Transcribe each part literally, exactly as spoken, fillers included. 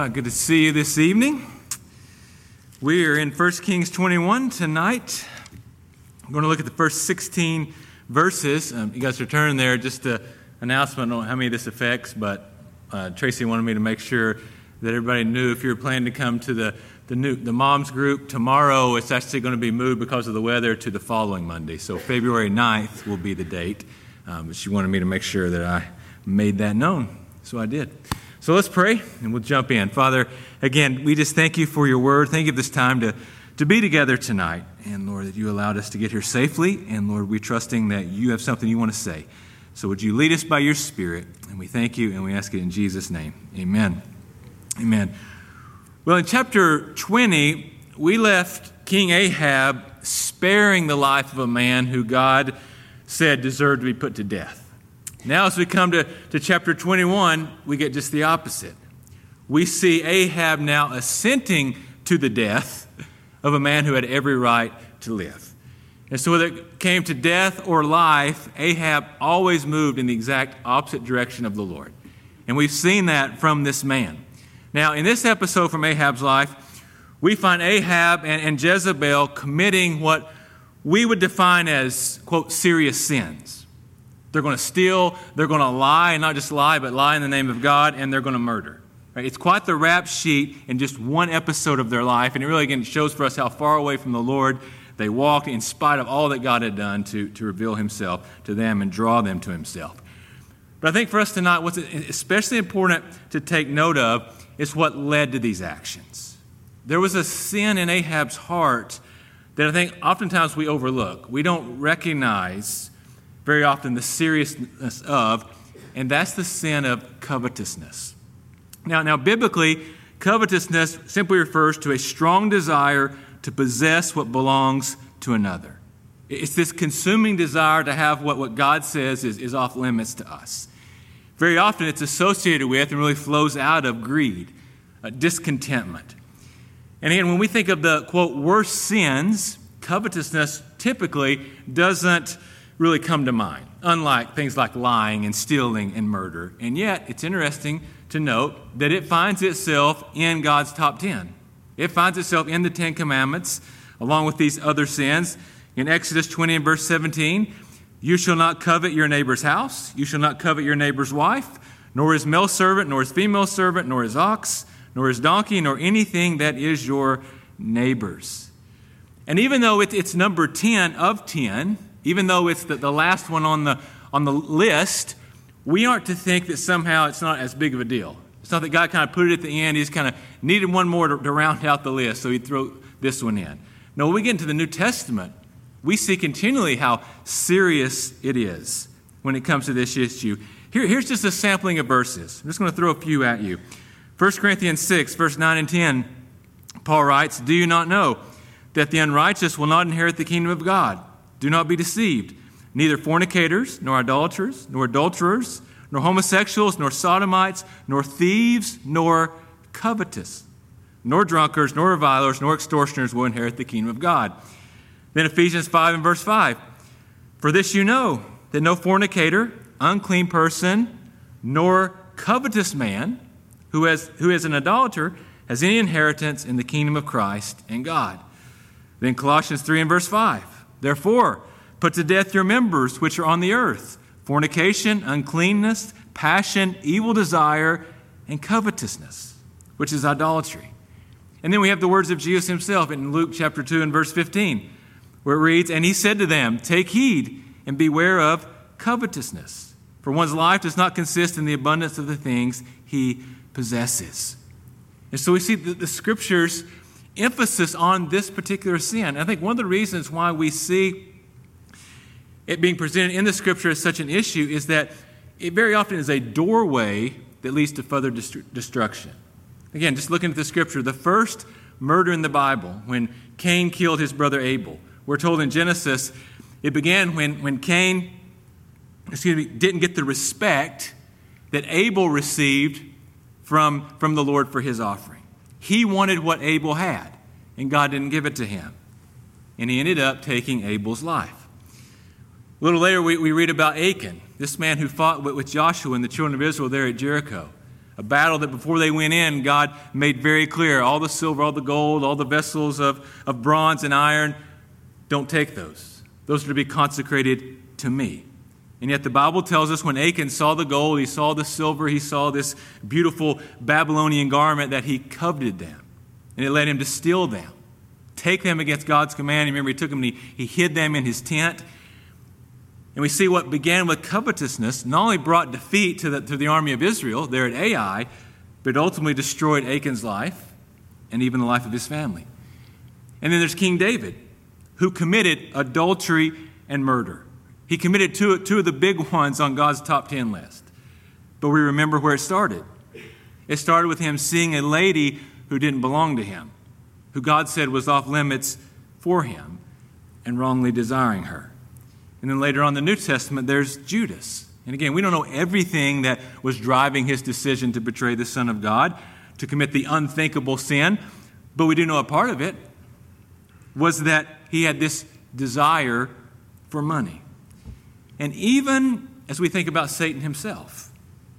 Uh, good to see you this evening. We are in First Kings twenty-one tonight. I'm going to look at the first sixteen verses. Um, you guys are turning there. Just an announcement on how many this affects, but uh, Tracy wanted me to make sure that everybody knew if you were planning to come to the the, new, the moms group tomorrow, it's actually going to be moved because of the weather to the following Monday. So February ninth will be the date. Um, but she wanted me to make sure that I made that known. So I did. So let's pray, and we'll jump in. Father, again, we just thank you for your word. Thank you for this time to, to be together tonight. And, Lord, that you allowed us to get here safely. And, Lord, we're trusting that you have something you want to say. So would you lead us by your Spirit? And we thank you, and we ask it in Jesus' name. Amen. Amen. Well, in chapter twenty, we left King Ahab sparing the life of a man who God said deserved to be put to death. Now, as we come to, to chapter twenty-one, we get just the opposite. We see Ahab now assenting to the death of a man who had every right to live. And so whether it came to death or life, Ahab always moved in the exact opposite direction of the Lord. And we've seen that from this man. Now, in this episode from Ahab's life, we find Ahab and, and Jezebel committing what we would define as, quote, serious sins. They're going to steal, they're going to lie, and not just lie, but lie in the name of God, and they're going to murder. Right? It's quite the rap sheet in just one episode of their life, and it really, again, shows for us how far away from the Lord they walked in spite of all that God had done to, to reveal himself to them and draw them to himself. But I think for us tonight, what's especially important to take note of is what led to these actions. There was a sin in Ahab's heart that I think oftentimes we overlook. We don't recognize very often the seriousness of, and that's the sin of covetousness. Now, now biblically, covetousness simply refers to a strong desire to possess what belongs to another. It's this consuming desire to have what, what God says is, is off limits to us. Very often it's associated with and really flows out of greed, uh, discontentment. And again, when we think of the, quote, worst sins, covetousness typically doesn't really come to mind, unlike things like lying and stealing and murder. And yet, it's interesting to note that it finds itself in God's top ten. It finds itself in the Ten Commandments, along with these other sins. In Exodus twenty and verse seventeen, you shall not covet your neighbor's house, you shall not covet your neighbor's wife, nor his male servant, nor his female servant, nor his ox, nor his donkey, nor anything that is your neighbor's. And even though it, it's number ten of ten, even though it's the, the last one on the on the list, we aren't to think that somehow it's not as big of a deal. It's not that God kind of put it at the end. He just kind of needed one more to, to round out the list, so he'd throw this one in. No, when we get into the New Testament, we see continually how serious it is when it comes to this issue. Here, here's just a sampling of verses. I'm just going to throw a few at you. First Corinthians six, verse nine and ten, Paul writes, "Do you not know that the unrighteous will not inherit the kingdom of God? Do not be deceived. Neither fornicators, nor idolaters, nor adulterers, nor homosexuals, nor sodomites, nor thieves, nor covetous, nor drunkards, nor revilers, nor extortioners will inherit the kingdom of God." Then Ephesians five and verse five, "For this you know, that no fornicator, unclean person, nor covetous man, who has who is an idolater, has any inheritance in the kingdom of Christ and God." Then Colossians three and verse five, "Therefore, put to death your members which are on the earth, fornication, uncleanness, passion, evil desire, and covetousness," which is idolatry. And then we have the words of Jesus himself in Luke chapter two and verse fifteen, where it reads, "And he said to them, take heed and beware of covetousness, for one's life does not consist in the abundance of the things he possesses." And so we see the, the Scriptures' emphasis on this particular sin. I think one of the reasons why we see it being presented in the Scripture as such an issue is that it very often is a doorway that leads to further destru- destruction. Again, just looking at the Scripture, the first murder in the Bible, when Cain killed his brother Abel, we're told in Genesis, it began when, when Cain excuse me, didn't get the respect that Abel received from, from the Lord for his offering. He wanted what Abel had, and God didn't give it to him. And he ended up taking Abel's life. A little later, we, we read about Achan, this man who fought with, with Joshua and the children of Israel there at Jericho. A battle that before they went in, God made very clear, all the silver, all the gold, all the vessels of, of bronze and iron, don't take those. Those are to be consecrated to me. And yet the Bible tells us when Achan saw the gold, he saw the silver, he saw this beautiful Babylonian garment, that he coveted them. And it led him to steal them, take them against God's command. Remember, he took them and he, he hid them in his tent. And we see what began with covetousness not only brought defeat to the, to the army of Israel there at Ai, but ultimately destroyed Achan's life and even the life of his family. And then there's King David, who committed adultery and murder. He committed two, two of the big ones on God's top ten list. But we remember where it started. It started with him seeing a lady who didn't belong to him, who God said was off limits for him, and wrongly desiring her. And then later on in the New Testament, there's Judas. And again, we don't know everything that was driving his decision to betray the Son of God, to commit the unthinkable sin, but we do know a part of it was that he had this desire for money. And even as we think about Satan himself,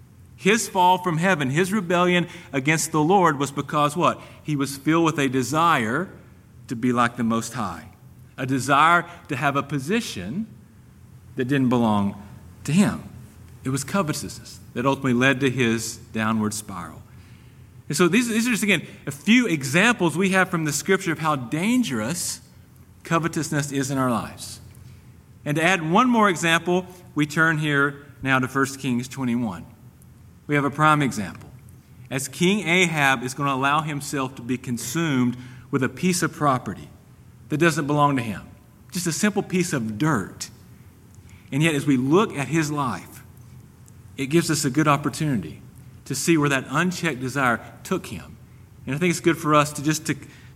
his fall from heaven, his rebellion against the Lord was because what? He was filled with a desire to be like the Most High, a desire to have a position that didn't belong to him. It was covetousness that ultimately led to his downward spiral. And so these, these are just, again, a few examples we have from the Scripture of how dangerous covetousness is in our lives. And to add one more example, we turn here now to First Kings twenty-one. We have a prime example. As King Ahab is going to allow himself to be consumed with a piece of property that doesn't belong to him, just a simple piece of dirt. And yet, as we look at his life, it gives us a good opportunity to see where that unchecked desire took him. And I think it's good for us to just to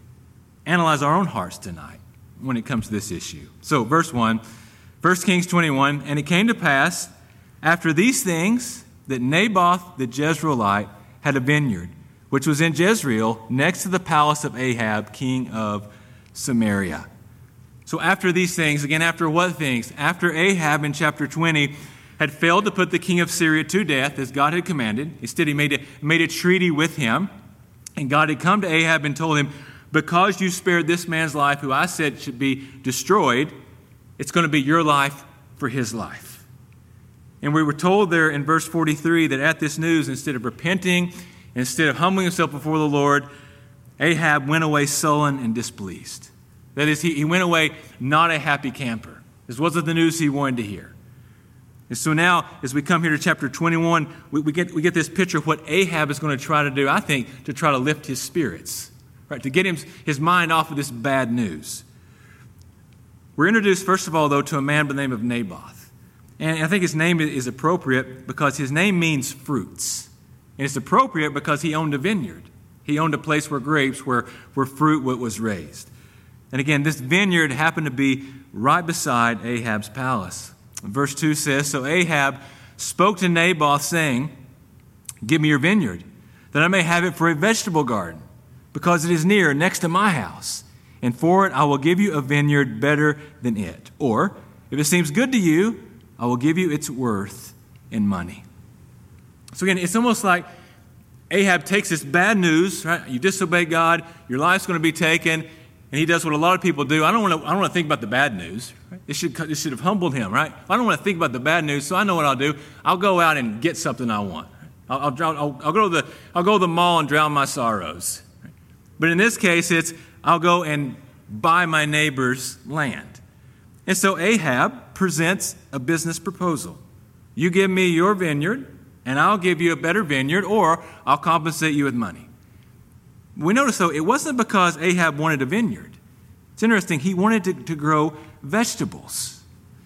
analyze our own hearts tonight when it comes to this issue. So, verse one, First Kings twenty-one, and it came to pass after these things that Naboth the Jezreelite had a vineyard, which was in Jezreel, next to the palace of Ahab, king of Samaria. So after these things, again, after what things? After Ahab in chapter twenty had failed to put the king of Syria to death as God had commanded. Instead, he made a, made a treaty with him. And God had come to Ahab and told him, because you spared this man's life, who I said should be destroyed, it's going to be your life for his life. And we were told there in verse forty-three that at this news, instead of repenting, instead of humbling himself before the Lord, Ahab went away sullen and displeased. That is, he, he went away not a happy camper. This wasn't the news he wanted to hear. And so now, as we come here to chapter twenty-one, we, we, get, we get this picture of what Ahab is going to try to do, I think, to try to lift his spirits, right? To get him, his mind off of this bad news. We're introduced, first of all, though, to a man by the name of Naboth. And I think his name is appropriate because his name means fruits. And it's appropriate because he owned a vineyard. He owned a place where grapes, where, where fruit was raised. And again, this vineyard happened to be right beside Ahab's palace. Verse two says, so Ahab spoke to Naboth, saying, give me your vineyard, that I may have it for a vegetable garden, because it is near, next to my house. And for it I will give you a vineyard better than it. Or, if it seems good to you, I will give you its worth in money. So again, it's almost like Ahab takes this bad news, right? You disobey God, your life's going to be taken, and he does what a lot of people do. I don't want to, I don't want to think about the bad news. Right? This should, this should have humbled him, right? I don't want to think about the bad news, so I know what I'll do. I'll go out and get something I want. I'll, I'll, I'll, I'll, go, to the, I'll go to the mall and drown my sorrows. Right? But in this case, it's I'll go and buy my neighbor's land. And so Ahab presents a business proposal. You give me your vineyard, and I'll give you a better vineyard, or I'll compensate you with money. We notice, though, it wasn't because Ahab wanted a vineyard. It's interesting, he wanted to, to grow vegetables.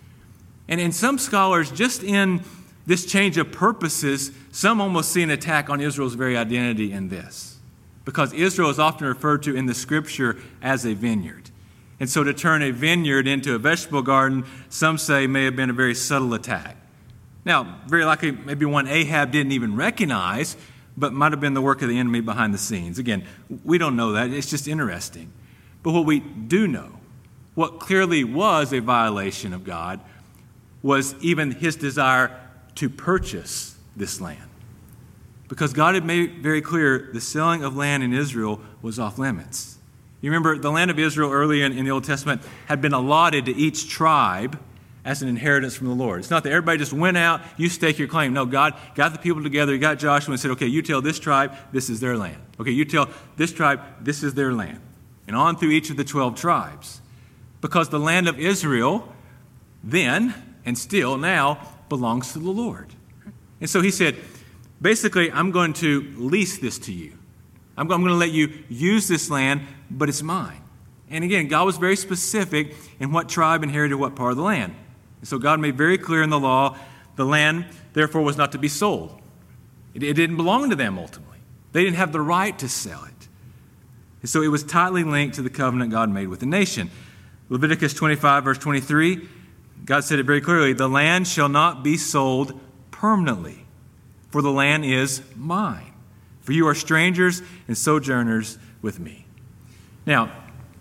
And in some scholars, just in this change of purposes, some almost see an attack on Israel's very identity in this. Because Israel is often referred to in the Scripture as a vineyard. And so to turn a vineyard into a vegetable garden, some say may have been a very subtle attack. Now, very likely, maybe one Ahab didn't even recognize, but might have been the work of the enemy behind the scenes. Again, we don't know that. It's just interesting. But what we do know, what clearly was a violation of God, was even his desire to purchase this land. Because God had made it very clear the selling of land in Israel was off limits. You remember the land of Israel early in, in the Old Testament had been allotted to each tribe as an inheritance from the Lord. It's not that everybody just went out, you stake your claim. No, God got the people together, he got Joshua and said, okay, you tell this tribe, this is their land. Okay, you tell this tribe, this is their land. And on through each of the twelve tribes. Because the land of Israel then and still now belongs to the Lord. And so he said, basically, I'm going to lease this to you. I'm going to let you use this land, but it's mine. And again, God was very specific in what tribe inherited what part of the land. And so God made very clear in the law, the land, therefore, was not to be sold. It, it didn't belong to them ultimately. They didn't have the right to sell it. And so it was tightly linked to the covenant God made with the nation. Leviticus twenty-five, verse twenty-three, God said it very clearly, the land shall not be sold permanently, for the land is mine. For you are strangers and sojourners with me. Now,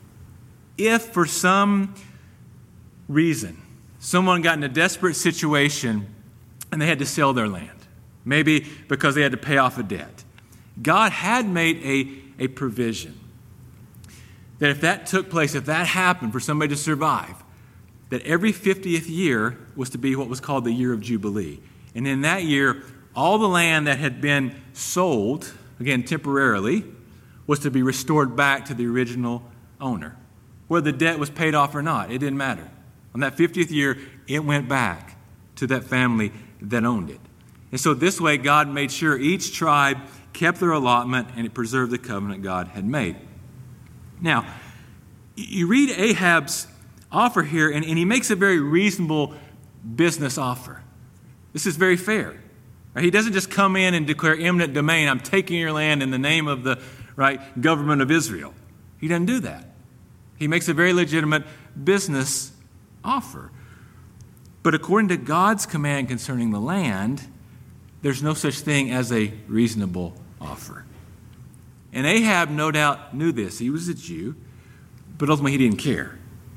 if for some reason someone got in a desperate situation and they had to sell their land, maybe because they had to pay off a debt, God had made a, a provision that if that took place, if that happened for somebody to survive, that every fiftieth year was to be what was called the year of Jubilee. And in that year, all the land that had been sold, again temporarily, was to be restored back to the original owner. Whether the debt was paid off or not, it didn't matter. On that fiftieth year, it went back to that family that owned it. And so this way, God made sure each tribe kept their allotment and it preserved the covenant God had made. Now, you read Ahab's offer here, and, and he makes a very reasonable business offer. This is very fair. Right? He doesn't just come in and declare eminent domain, I'm taking your land in the name of the right government of Israel. He doesn't do that. He makes a very legitimate business offer. But according to God's command concerning the land, there's no such thing as a reasonable offer. And Ahab no doubt knew this. He was a Jew, but ultimately he didn't care.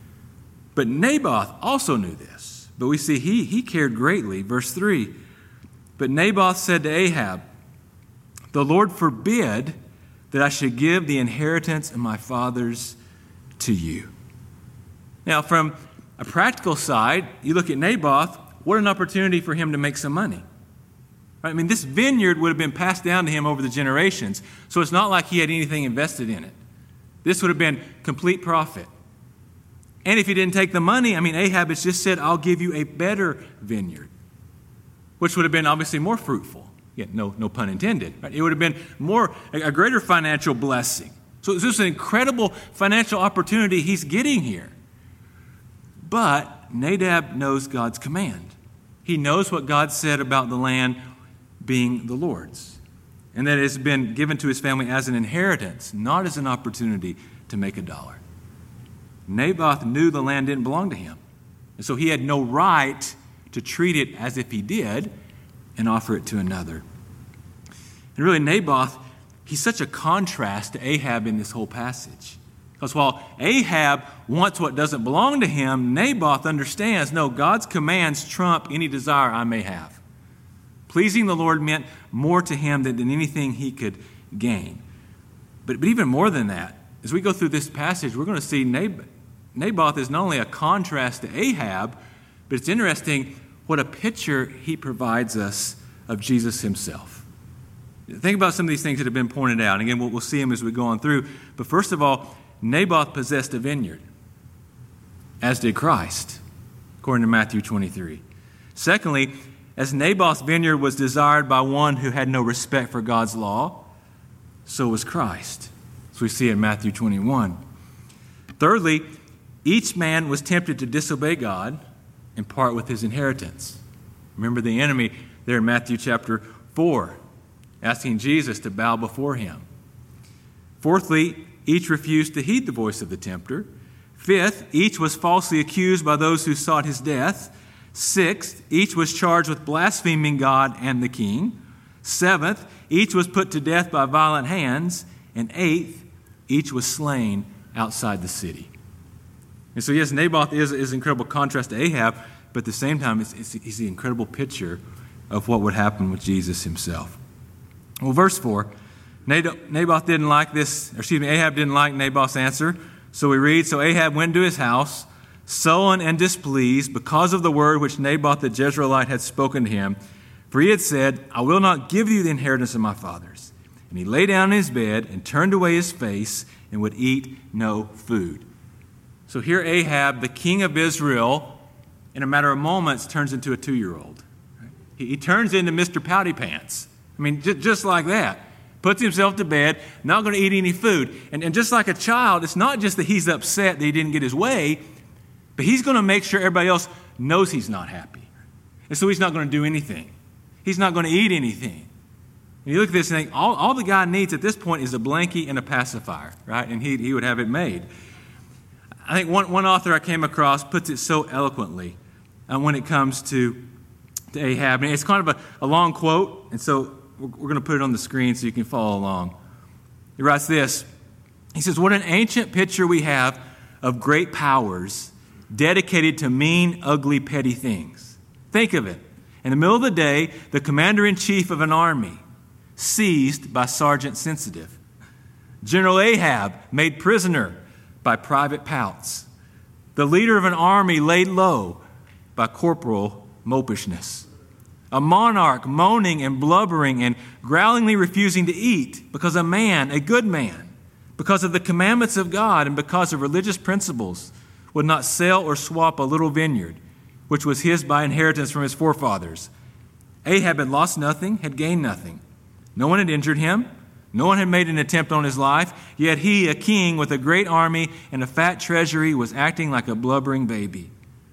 But Naboth also knew this. But we see he, he cared greatly. Verse three, but Naboth said to Ahab, the Lord forbid that I should give the inheritance of my fathers to you. Now, from a practical side, you look at Naboth, what an opportunity for him to make some money. Right? I mean, this vineyard would have been passed down to him over the generations, so it's not like he had anything invested in it. This would have been complete profit. And if he didn't take the money, I mean, Ahab has just said, I'll give you a better vineyard, which would have been obviously more fruitful. Yeah, no, no pun intended. Right? It would have been more, a greater financial blessing. So it's just an incredible financial opportunity he's getting here. But Nadab knows God's command. He knows what God said about the land being the Lord's, and that it has been given to his family as an inheritance, not as an opportunity to make a dollar. Naboth knew the land didn't belong to him, and so he had no right to treat it as if he did and offer it to another. And really, Naboth, he's such a contrast to Ahab in this whole passage. Because while Ahab wants what doesn't belong to him, Naboth understands, no, God's commands trump any desire I may have. Pleasing the Lord meant more to him than, than anything he could gain. But, but even more than that, as we go through this passage, we're going to see Nab- Naboth is not only a contrast to Ahab, but it's interesting what a picture he provides us of Jesus himself. Think about some of these things that have been pointed out. Again, we'll, we'll see them as we go on through. But first of all, Naboth possessed a vineyard, as did Christ, according to Matthew twenty-three. Secondly, as Naboth's vineyard was desired by one who had no respect for God's law, so was Christ, as we see in Matthew twenty-one. Thirdly, each man was tempted to disobey God and part with his inheritance. Remember the enemy there in Matthew chapter four, asking Jesus to bow before him. Fourthly, each refused to heed the voice of the tempter. Fifth, each was falsely accused by those who sought his death. Sixth, each was charged with blaspheming God and the king. Seventh, each was put to death by violent hands. And eighth, each was slain outside the city. And so, yes, Naboth is, is an incredible contrast to Ahab, but at the same time, it's, it's, it's the incredible picture of what would happen with Jesus himself. Well, verse four, Naboth didn't like this, or excuse me, Ahab didn't like Naboth's answer. So we read, so Ahab went to his house, sullen and displeased because of the word which Naboth the Jezreelite had spoken to him. For he had said, I will not give you the inheritance of my fathers. And he lay down in his bed and turned away his face and would eat no food. So here Ahab, the king of Israel, in a matter of moments turns into a two-year-old. He, he turns into Mister Pouty Pants. I mean, j- just like that. Puts himself to bed, not going to eat any food. And, and just like a child, it's not just that he's upset that he didn't get his way, but he's going to make sure everybody else knows he's not happy. And so he's not going to do anything. He's not going to eat anything. And you look at this and think, all, all the guy needs at this point is a blankie and a pacifier, right? And he, he would have it made. I think one, one author I came across puts it so eloquently uh, when it comes to, to Ahab. And it's kind of a, a long quote, and so we're, we're going to put it on the screen so you can follow along. He writes this. He says, what an ancient picture we have of great powers dedicated to mean, ugly, petty things. Think of it. In the middle of the day, the commander-in-chief of an army, seized by Sergeant Sensitive. General Ahab made prisoner by Private Pouts. The leader of an army laid low by Corporal Mopishness. A monarch moaning and blubbering and growlingly refusing to eat because a man, a good man, because of the commandments of God and because of religious principles, would not sell or swap a little vineyard, which was his by inheritance from his forefathers. Ahab had lost nothing, had gained nothing. No one had injured him. No one had made an attempt on his life. Yet he, a king with a great army and a fat treasury, was acting like a blubbering baby.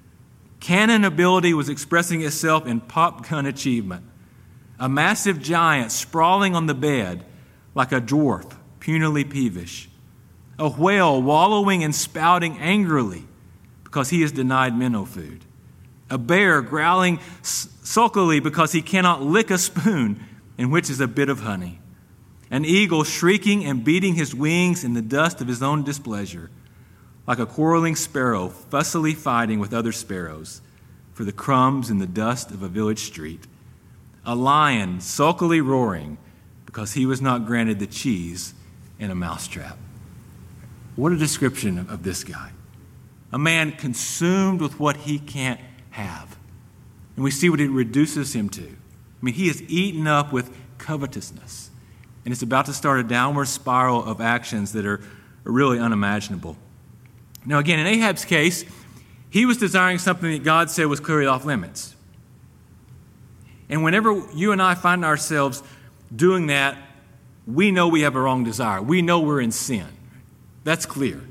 Cannon ability was expressing itself in pop gun achievement. A massive giant sprawling on the bed like a dwarf, punily peevish. A whale wallowing and spouting angrily because he is denied minnow food. A bear growling sulkily because he cannot lick a spoon in which is a bit of honey. An eagle shrieking and beating his wings in the dust of his own displeasure, like a quarreling sparrow fussily fighting with other sparrows for the crumbs in the dust of a village street. A lion sulkily roaring because he was not granted the cheese in a mousetrap. What a description of, of this guy. A man consumed with what he can't have. And we see what it reduces him to. I mean, he is eaten up with covetousness. And it's about to start a downward spiral of actions that are really unimaginable. Now, again, in Ahab's case, he was desiring something that God said was clearly off limits. And whenever you and I find ourselves doing that, we know we have a wrong desire. We know we're in sin. That's clear.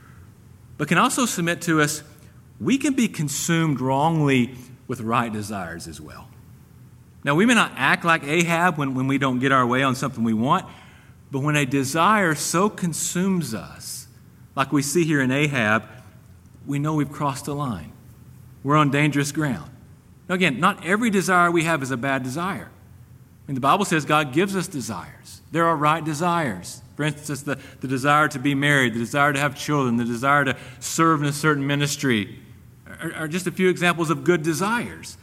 But can also submit to us, we can be consumed wrongly with right desires as well. Now, we may not act like Ahab when, when we don't get our way on something we want, but when a desire so consumes us, like we see here in Ahab, we know we've crossed a line. We're on dangerous ground. Now, again, not every desire we have is a bad desire. I mean, the Bible says God gives us desires. There are right desires. For instance, the, the desire to be married, the desire to have children, the desire to serve in a certain ministry are, are just a few examples of good desires.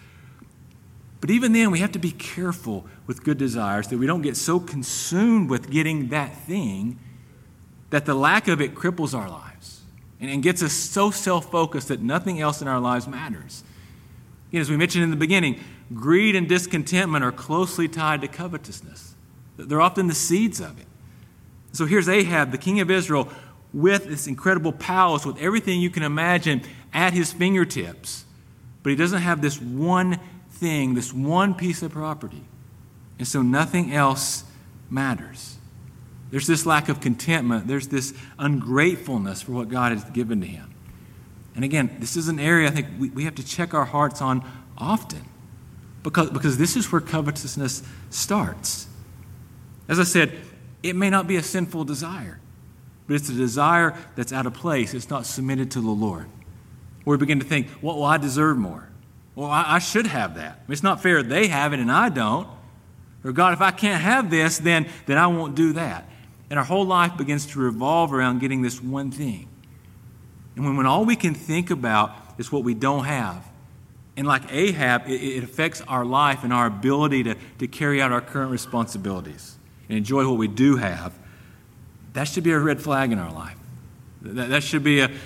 But even then, we have to be careful with good desires that we don't get so consumed with getting that thing that the lack of it cripples our lives and, and gets us so self-focused that nothing else in our lives matters. Again, as we mentioned in the beginning, greed and discontentment are closely tied to covetousness. They're often the seeds of it. So here's Ahab, the king of Israel, with this incredible palace, with everything you can imagine at his fingertips. But he doesn't have this one thing, this one piece of property. And so nothing else matters. There's this lack of contentment. There's this ungratefulness for what God has given to him. And again, this is an area I think we, we have to check our hearts on often because, because this is where covetousness starts. As I said, it may not be a sinful desire, but it's a desire that's out of place. It's not submitted to the Lord. Or we begin to think, well, well I deserve more. Well, I, I should have that. I mean, it's not fair they have it and I don't. Or God, if I can't have this, then, then I won't do that. And our whole life begins to revolve around getting this one thing. And when, when all we can think about is what we don't have, and like Ahab, it, it affects our life and our ability to, to carry out our current responsibilities. and enjoy what we do have, that should be a red flag in our life. That, that should be a,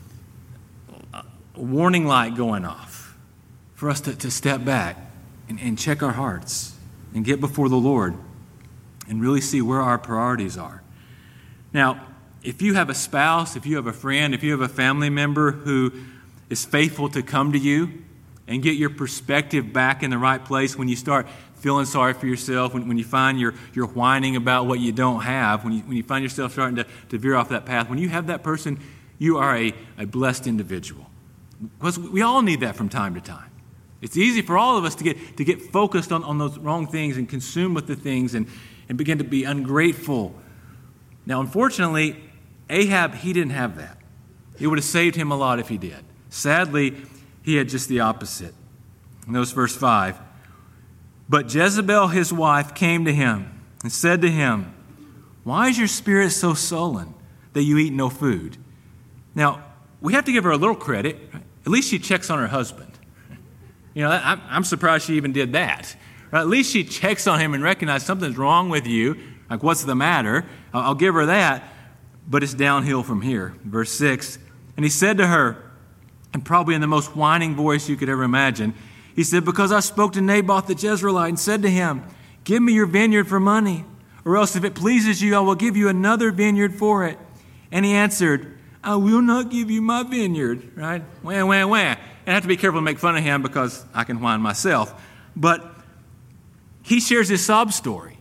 a warning light going off for us to, to step back and, and check our hearts and get before the Lord and really see where our priorities are. Now, if you have a spouse, if you have a friend, if you have a family member who is faithful to come to you and get your perspective back in the right place when you start feeling sorry for yourself, when, when you find you're, you're whining about what you don't have, when you, when you find yourself starting to, to veer off that path, when you have that person, you are a, a blessed individual. Because we all need that from time to time. It's easy for all of us to get to get focused on, on those wrong things and consumed with the things and, and begin to be ungrateful. Now, unfortunately, Ahab, he didn't have that. It would have saved him a lot if he did. Sadly, he had just the opposite. Notice verse five. But Jezebel, his wife, came to him and said to him, "Why is your spirit so sullen that you eat no food?" Now, we have to give her a little credit. At least she checks on her husband. You know, I'm, I'm surprised she even did that. Or at least she checks on him and recognizes something's wrong with you. Like, what's the matter? I'll, I'll give her that. But it's downhill from here. Verse six, and he said to her, and probably in the most whining voice you could ever imagine, he said, "Because I spoke to Naboth the Jezreelite and said to him, 'Give me your vineyard for money, or else if it pleases you, I will give you another vineyard for it.' And he answered, 'I will not give you my vineyard.'" Right? Wah, wah, wah. And I have to be careful to make fun of him because I can whine myself. But he shares his sob story.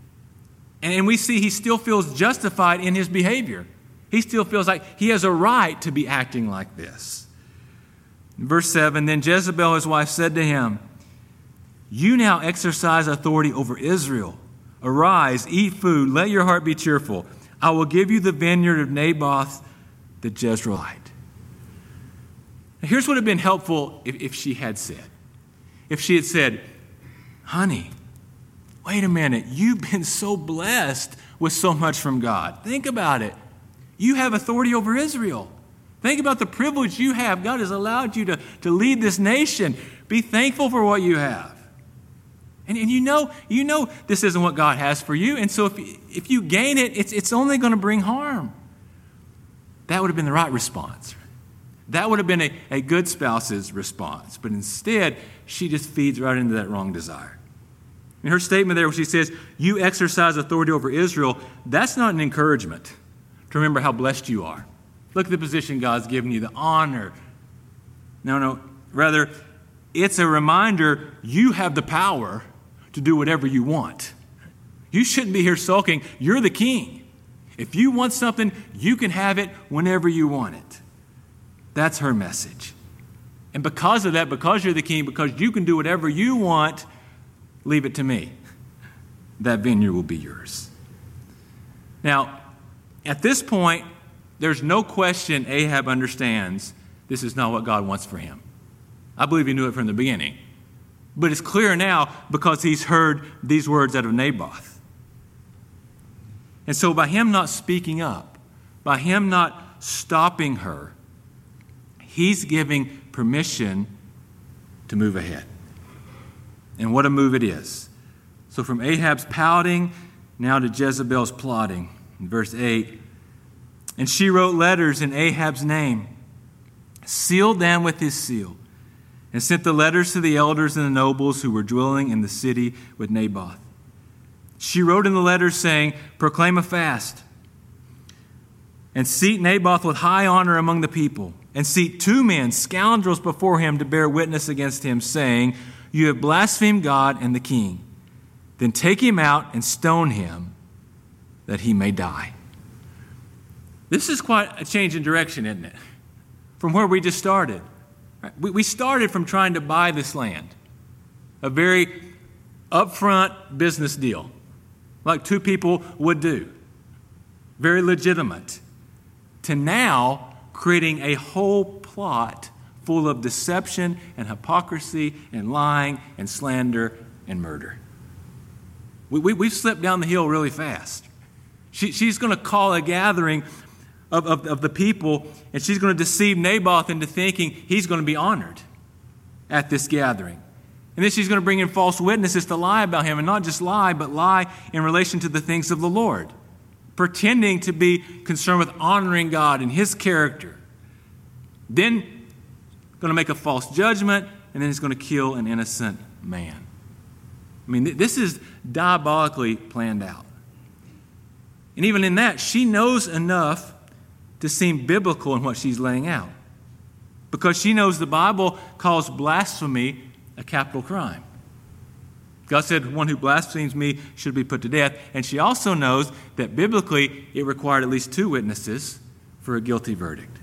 And we see he still feels justified in his behavior. He still feels like he has a right to be acting like this. Verse seven, then Jezebel, his wife, said to him, "You now exercise authority over Israel. Arise, eat food, let your heart be cheerful. I will give you the vineyard of Naboth the Jezreelite." Now, here's what would have been helpful if, if she had said. If she had said, "Honey, wait a minute, you've been so blessed with so much from God. Think about it. You have authority over Israel. Think about the privilege you have. God has allowed you to, to lead this nation. Be thankful for what you have." And, and you know, you know this isn't what God has for you. And so if, if you gain it, it's, it's only going to bring harm. That would have been the right response. That would have been a, a good spouse's response. But instead, she just feeds right into that wrong desire. In her statement there, where she says, "You exercise authority over Israel," that's not an encouragement to remember how blessed you are. Look at the position God's given you, the honor. No, no. Rather, it's a reminder you have the power to do whatever you want. You shouldn't be here sulking. You're the king. If you want something, you can have it whenever you want it. That's her message. And because of that, because you're the king, because you can do whatever you want, leave it to me. That vineyard will be yours. Now, at this point, there's no question Ahab understands this is not what God wants for him. I believe he knew it from the beginning. But it's clear now because he's heard these words out of Naboth. And so by him not speaking up, by him not stopping her, he's giving permission to move ahead. And what a move it is. So from Ahab's pouting now to Jezebel's plotting. In verse eight, and she wrote letters in Ahab's name, sealed them with his seal, and sent the letters to the elders and the nobles who were dwelling in the city with Naboth. She wrote in the letters saying, "Proclaim a fast, and seat Naboth with high honor among the people, and seat two men, scoundrels, before him to bear witness against him, saying, 'You have blasphemed God and the king. Then take him out and stone him, that he may die.'" This is quite a change in direction, isn't it? From where we just started. We started from trying to buy this land. A very upfront business deal, like two people would do. Very legitimate. To now creating a whole plot full of deception and hypocrisy and lying and slander and murder. We, we, we've slipped down the hill really fast. She, she's going to call a gathering Of, of, of the people, and she's going to deceive Naboth into thinking he's going to be honored at this gathering. And then she's going to bring in false witnesses to lie about him, and not just lie, but lie in relation to the things of the Lord, pretending to be concerned with honoring God and his character. Then going to make a false judgment, and then he's going to kill an innocent man. I mean, this is diabolically planned out. And even in that, she knows enough to seem biblical in what she's laying out, because she knows the Bible calls blasphemy a capital crime. God said, one who blasphemes me should be put to death. And she also knows that biblically it required at least two witnesses for a guilty verdict.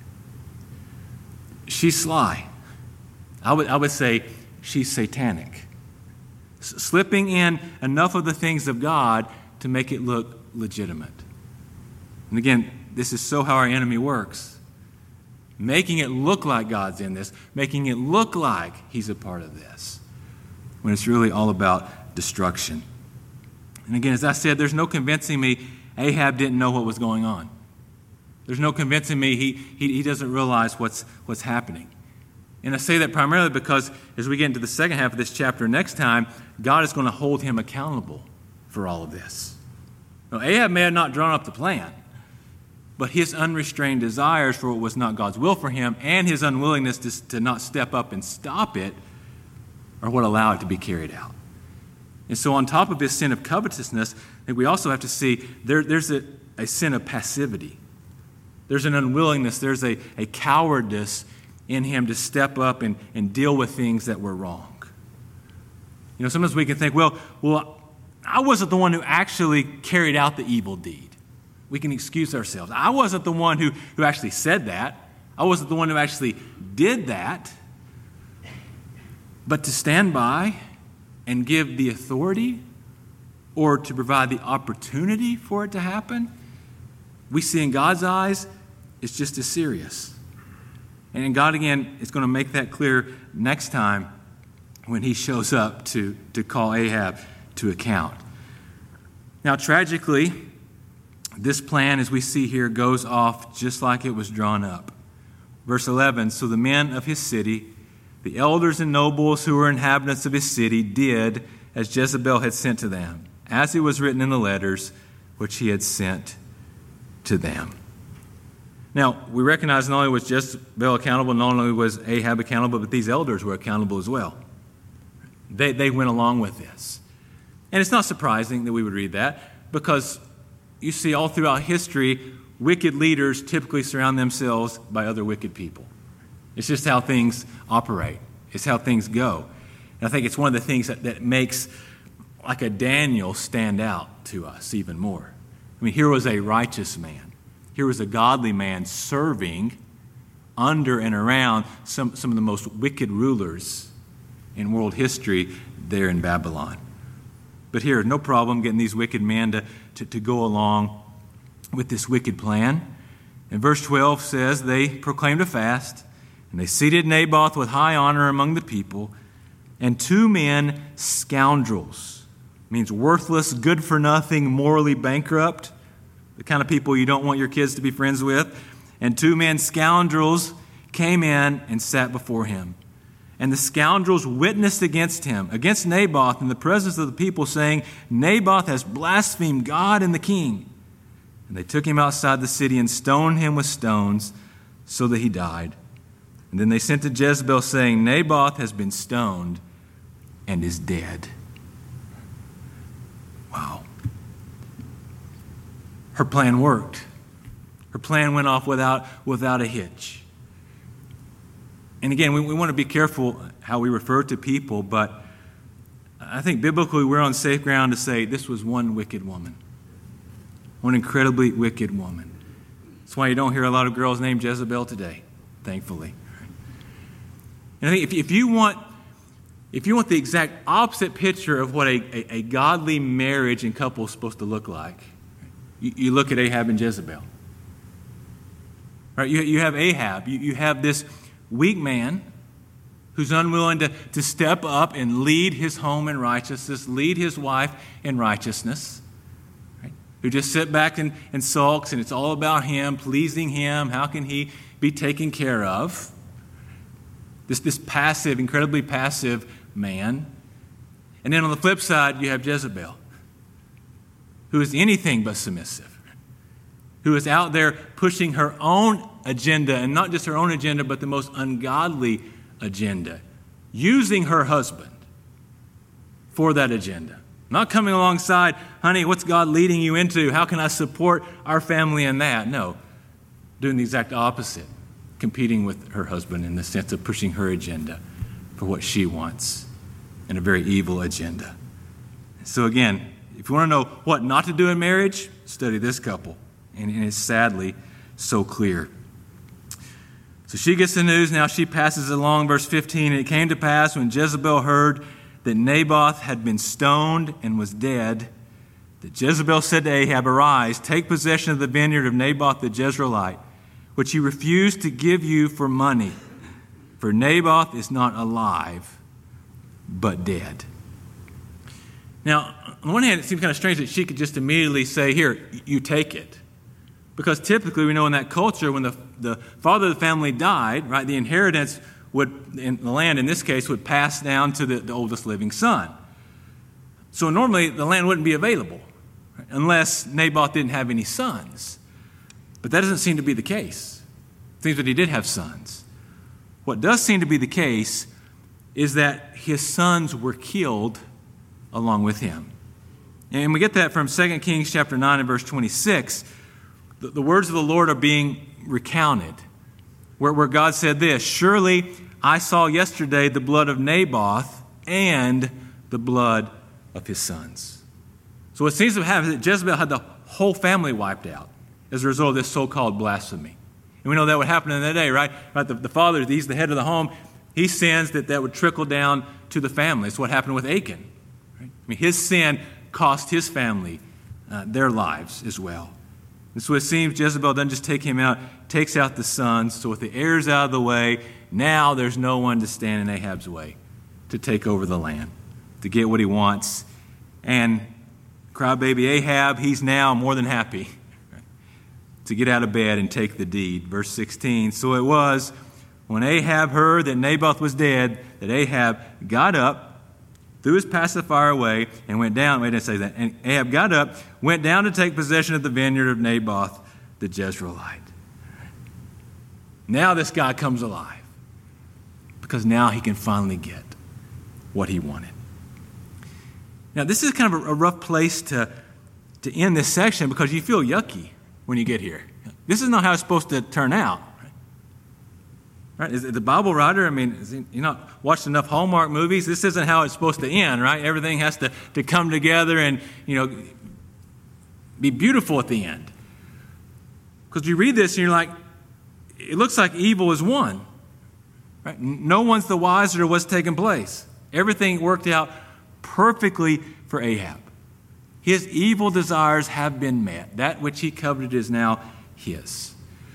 She's sly. I would, I would say she's satanic, S- slipping in enough of the things of God to make it look legitimate. And again, this is so how our enemy works, making it look like God's in this, making it look like he's a part of this, when it's really all about destruction. And again, as I said, there's no convincing me Ahab didn't know what was going on. There's no convincing me he, he, he doesn't realize what's, what's happening. And I say that primarily because as we get into the second half of this chapter next time, God is going to hold him accountable for all of this. Now, Ahab may have not drawn up the plan, but his unrestrained desires for what was not God's will for him and his unwillingness to, to not step up and stop it are what allow it to be carried out. And so on top of his sin of covetousness, I think we also have to see there, there's a, a sin of passivity. There's an unwillingness, there's a, a cowardice in him to step up and, and deal with things that were wrong. You know, sometimes we can think, well, well, I wasn't the one who actually carried out the evil deed. We can excuse ourselves. I wasn't the one who, who actually said that. I wasn't the one who actually did that. But to stand by and give the authority or to provide the opportunity for it to happen, we see in God's eyes, it's just as serious. And God, again, is going to make that clear next time when he shows up to, to call Ahab to account. Now, tragically, this plan, as we see here, goes off just like it was drawn up. Verse eleven, so the men of his city, the elders and nobles who were inhabitants of his city, did as Jezebel had sent to them, as it was written in the letters which he had sent to them. Now, we recognize not only was Jezebel accountable, not only was Ahab accountable, but these elders were accountable as well. They, they went along with this. And it's not surprising that we would read that, because you see all throughout history, wicked leaders typically surround themselves by other wicked people. It's just how things operate. It's how things go. And I think it's one of the things that, that makes like a Daniel stand out to us even more. I mean, here was a righteous man. Here was a godly man serving under and around some, some of the most wicked rulers in world history there in Babylon. But here, no problem getting these wicked men to, to, to go along with this wicked plan. And verse twelve says, they proclaimed a fast, and they seated Naboth with high honor among the people, and two men, scoundrels, means worthless, good for nothing, morally bankrupt, the kind of people you don't want your kids to be friends with. And two men, scoundrels, came in and sat before him. And the scoundrels witnessed against him, against Naboth, in the presence of the people, saying, Naboth has blasphemed God and the king. And they took him outside the city and stoned him with stones so that he died. And then they sent to Jezebel, saying, Naboth has been stoned and is dead. Wow. Her plan worked. Her plan went off without, without a hitch. And again, we, we want to be careful how we refer to people, but I think biblically we're on safe ground to say this was one wicked woman. One incredibly wicked woman. That's why you don't hear a lot of girls named Jezebel today, thankfully. And I think if, if you want if you want the exact opposite picture of what a, a, a godly marriage and couple is supposed to look like, you, you look at Ahab and Jezebel. Right? You, you have Ahab. You, you have this weak man who's unwilling to, to step up and lead his home in righteousness, lead his wife in righteousness, right? Who just sit back and, and sulks, and it's all about him, pleasing him. How can he be taken care of? This, this passive, incredibly passive man. And then on the flip side, you have Jezebel, who is anything but submissive, who is out there pushing her own agenda, and not just her own agenda, but the most ungodly agenda, using her husband for that agenda. Not coming alongside, honey, what's God leading you into? How can I support our family in that? No, doing the exact opposite, competing with her husband in the sense of pushing her agenda for what she wants, and a very evil agenda. So again, if you want to know what not to do in marriage, study this couple. And it's sadly so clear. So she gets the news, now she passes it along, verse fifteen, and it came to pass when Jezebel heard that Naboth had been stoned and was dead, that Jezebel said to Ahab, arise, take possession of the vineyard of Naboth the Jezreelite, which he refused to give you for money. For Naboth is not alive, but dead. Now, on the one hand, it seems kind of strange that she could just immediately say, here, you take it. Because typically we know in that culture, when the, the father of the family died, right, the inheritance would, in the land in this case, would pass down to the, the oldest living son. So normally the land wouldn't be available, right, unless Naboth didn't have any sons. But that doesn't seem to be the case. It seems that he did have sons. What does seem to be the case is that his sons were killed along with him. And we get that from Second Kings chapter nine and verse twenty-six. The, the words of the Lord are being recounted, where, where God said this, surely I saw yesterday the blood of Naboth and the blood of his sons. So what seems to happen is that Jezebel had the whole family wiped out as a result of this so-called blasphemy. And we know that would happen in that day, right? right? The, the father, he's the head of the home. He sins that that would trickle down to the family. It's what happened with Achan. Right? I mean, his sin cost his family uh, their lives as well. And so it seems Jezebel doesn't just take him out, takes out the sons. So with the heirs out of the way, now there's no one to stand in Ahab's way to take over the land, to get what he wants. And crybaby Ahab, he's now more than happy to get out of bed and take the deed. Verse sixteen, so it was when Ahab heard that Naboth was dead, that Ahab got up, threw his pacifier away, and went down. Wait, I didn't say that. And Ahab got up, went down to take possession of the vineyard of Naboth the Jezreelite. Now this guy comes alive, because now he can finally get what he wanted. Now this is kind of a rough place to, to end this section, because you feel yucky when you get here. This is not how it's supposed to turn out. Right? Is the Bible writer, I mean, is he, you not watched enough Hallmark movies? This isn't how it's supposed to end, right? Everything has to, to come together and, you know, be beautiful at the end. Because you read this and you're like, it looks like evil is won. Right? No one's the wiser of what's taking place. Everything worked out perfectly for Ahab. His evil desires have been met. That which he coveted is now his.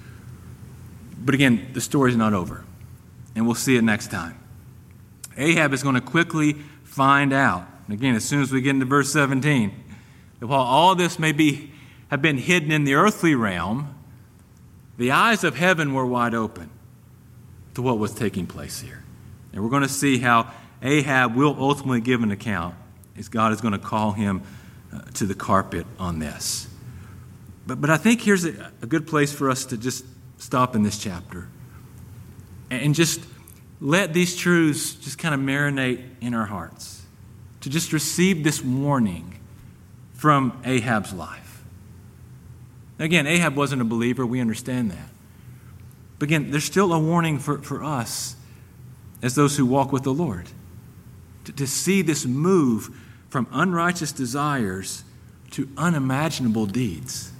But again, the story's not over. And we'll see it next time. Ahab is going to quickly find out, again, as soon as we get into verse seventeen, that while all this may be have been hidden in the earthly realm, the eyes of heaven were wide open to what was taking place here. And we're going to see how Ahab will ultimately give an account, as God is going to call him uh, to the carpet on this. But, but I think here's a, a good place for us to just stop in this chapter and just let these truths just kind of marinate in our hearts, to just receive this warning from Ahab's life. Again, Ahab wasn't a believer. We understand that. But again, there's still a warning for, for us as those who walk with the Lord, to, to see this move from unrighteous desires to unimaginable deeds.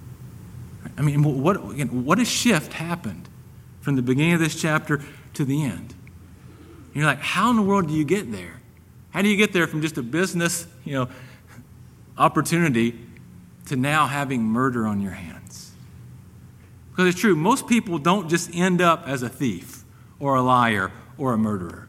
I mean, what, again, what a shift happened from the beginning of this chapter to the end. And you're like, how in the world do you get there? How do you get there from just a business, you know, opportunity to now having murder on your hands? Because it's true, most people don't just end up as a thief or a liar or a murderer.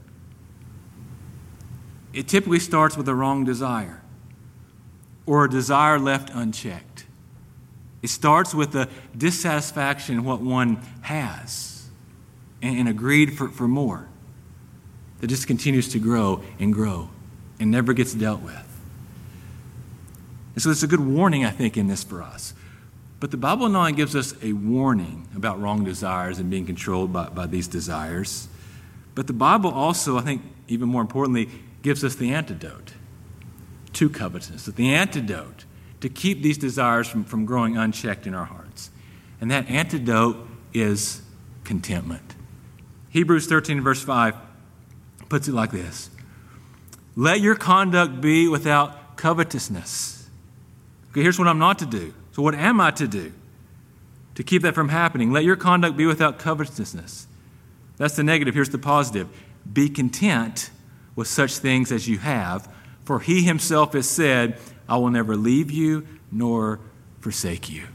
It typically starts with a wrong desire or a desire left unchecked. It starts with the dissatisfaction in what one has and, and a greed for, for more that just continues to grow and grow and never gets dealt with. And so there's a good warning, I think, in this for us. But the Bible not only gives us a warning about wrong desires and being controlled by, by these desires, but the Bible also, I think, even more importantly, gives us the antidote to covetousness, the antidote to keep these desires from, from growing unchecked in our hearts. And that antidote is contentment. Hebrews thirteen, verse five puts it like this: let your conduct be without covetousness. Okay, here's what I'm not to do. So what am I to do to keep that from happening? Let your conduct be without covetousness. That's the negative. Here's the positive. Be content with such things as you have, for he himself has said, I will never leave you nor forsake you.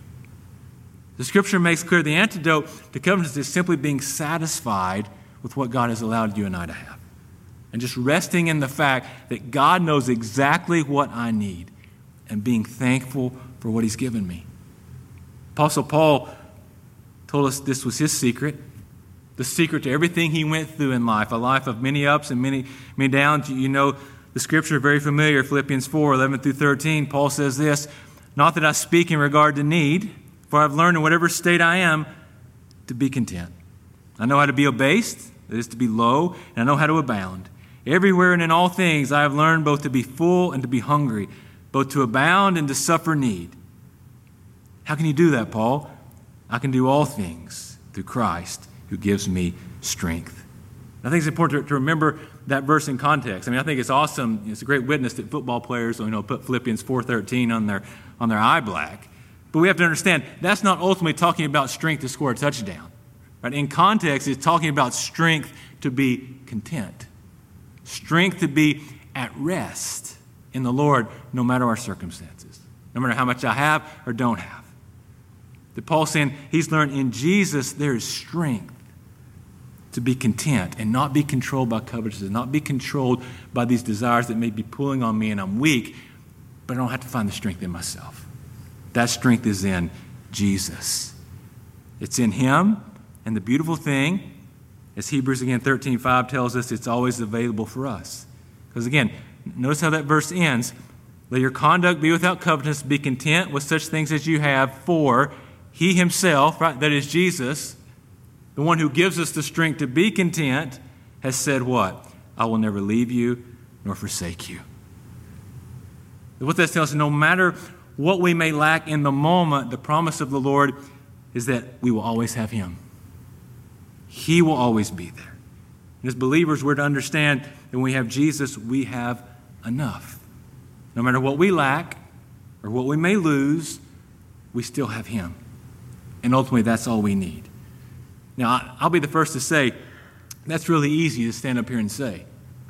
The scripture makes clear the antidote to covetousness is simply being satisfied with what God has allowed you and I to have. And just resting in the fact that God knows exactly what I need and being thankful for what he's given me. Apostle Paul told us this was his secret. The secret to everything he went through in life, a life of many ups and many, many downs. You know the scripture very familiar, Philippians four, eleven through thirteen. Paul says this, not that I speak in regard to need, for I've learned in whatever state I am to be content. I know how to be abased, that is to be low, and I know how to abound. Everywhere and in all things I have learned both to be full and to be hungry, both to abound and to suffer need. How can you do that, Paul? I can do all things through Christ who gives me strength. I think it's important to remember that verse in context. I mean, I think it's awesome. It's a great witness that football players, you know, put Philippians four thirteen on their on their eye black. But we have to understand that's not ultimately talking about strength to score a touchdown. Right? In context, it's talking about strength to be content, strength to be at rest in the Lord, no matter our circumstances, no matter how much I have or don't have. That Paul's saying he's learned in Jesus there is strength to be content and not be controlled by covetousness, not be controlled by these desires that may be pulling on me and I'm weak, but I don't have to find the strength in myself. That strength is in Jesus. It's in him, and the beautiful thing, as Hebrews again thirteen five tells us, it's always available for us. Because again, notice how that verse ends. Let your conduct be without covetousness, be content with such things as you have, for he himself, right, that is Jesus, the one who gives us the strength to be content, has said what? I will never leave you nor forsake you. What that tells us, no matter what we may lack in the moment, the promise of the Lord is that we will always have him. He will always be there. And as believers, we're to understand that when we have Jesus, we have enough. No matter what we lack or what we may lose, we still have him. And ultimately, that's all we need. Now, I'll be the first to say, that's really easy to stand up here and say.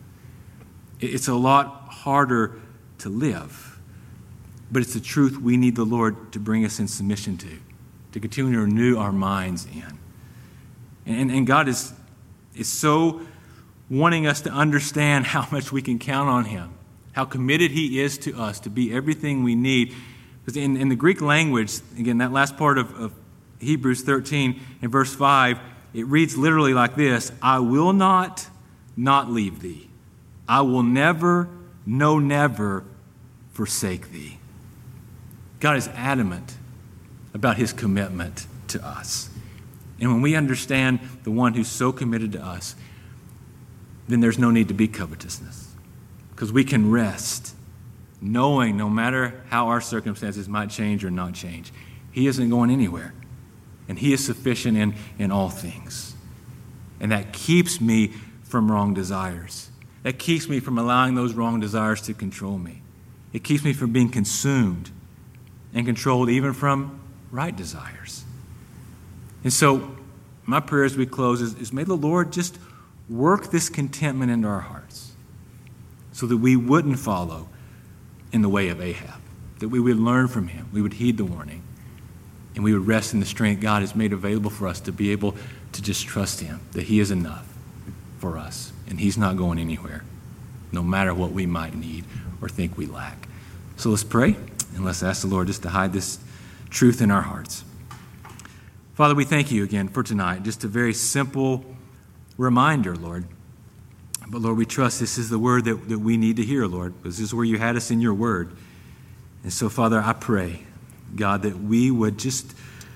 It's a lot harder to live. But it's the truth we need the Lord to bring us in submission to, to continue to renew our minds in. And, and God is, is so wanting us to understand how much we can count on him, how committed he is to us to be everything we need. Because in, in the Greek language, again, that last part of, of Hebrews thirteen in verse five, it reads literally like this: I will not not leave thee. I will never, no never forsake thee. God is adamant about his commitment to us. And when we understand the one who's so committed to us, then there's no need to be covetousness. Because we can rest knowing no matter how our circumstances might change or not change, he isn't going anywhere. And he is sufficient in, in all things. And that keeps me from wrong desires. That keeps me from allowing those wrong desires to control me. It keeps me from being consumed and controlled even from right desires. And so my prayer as we close is, is may the Lord just work this contentment into our hearts so that we wouldn't follow in the way of Ahab, that we would learn from him, we would heed the warning, and we would rest in the strength God has made available for us to be able to just trust him, that he is enough for us, and he's not going anywhere, no matter what we might need or think we lack. So let's pray, and let's ask the Lord just to hide this truth in our hearts. Father, we thank you again for tonight, just a very simple reminder, Lord, But Lord, we trust this is the word that, that we need to hear, Lord, because this is where you had us in your word. And so, Father, I pray, God, that we would just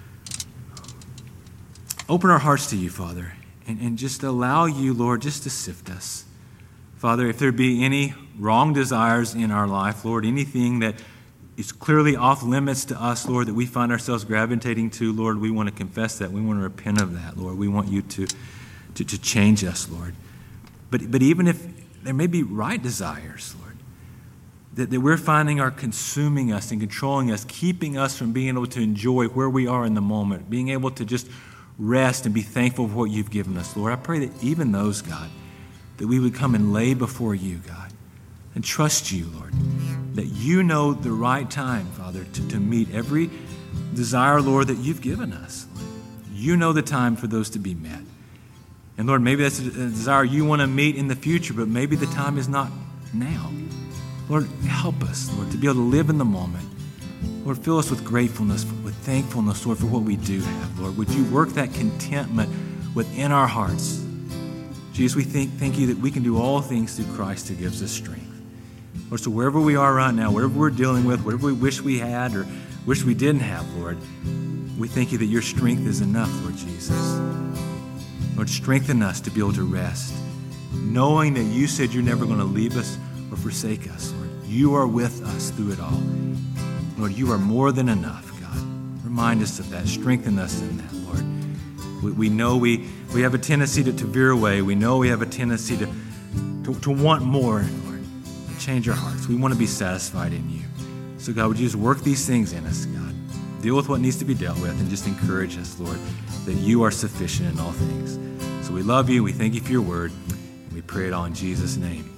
open our hearts to you, Father, and, and just allow you, Lord, just to sift us. Father, if there be any wrong desires in our life, Lord, anything that is clearly off limits to us, Lord, that we find ourselves gravitating to, Lord, we want to confess that. We want to repent of that, Lord. We want you to, to, to change us, Lord. But, but even if there may be right desires, Lord, that, that we're finding are consuming us and controlling us, keeping us from being able to enjoy where we are in the moment, being able to just rest and be thankful for what you've given us, Lord. I pray that even those, God, that we would come and lay before you, God, and trust you, Lord, that you know the right time, Father, to, to meet every desire, Lord, that you've given us. You know the time for those to be met. And Lord, maybe that's a desire you want to meet in the future, but maybe the time is not now. Lord, help us, Lord, to be able to live in the moment. Lord, fill us with gratefulness, with thankfulness, Lord, for what we do have, Lord. Would you work that contentment within our hearts? Jesus, we thank, thank you that we can do all things through Christ who gives us strength. Lord, so wherever we are right now, whatever we're dealing with, whatever we wish we had or wish we didn't have, Lord, we thank you that your strength is enough, Lord Jesus. Lord, strengthen us to be able to rest, knowing that you said you're never going to leave us or forsake us, Lord. You are with us through it all. Lord, you are more than enough, God. Remind us of that. Strengthen us in that, Lord. We, we know we, we have a tendency to, to veer away. We know we have a tendency to, to, to want more, Lord. Change our hearts. We want to be satisfied in you. So, God, would you just work these things in us, God? Deal with what needs to be dealt with and just encourage us, Lord, that you are sufficient in all things. So we love you. We thank you for your word. And we pray it all in Jesus' name.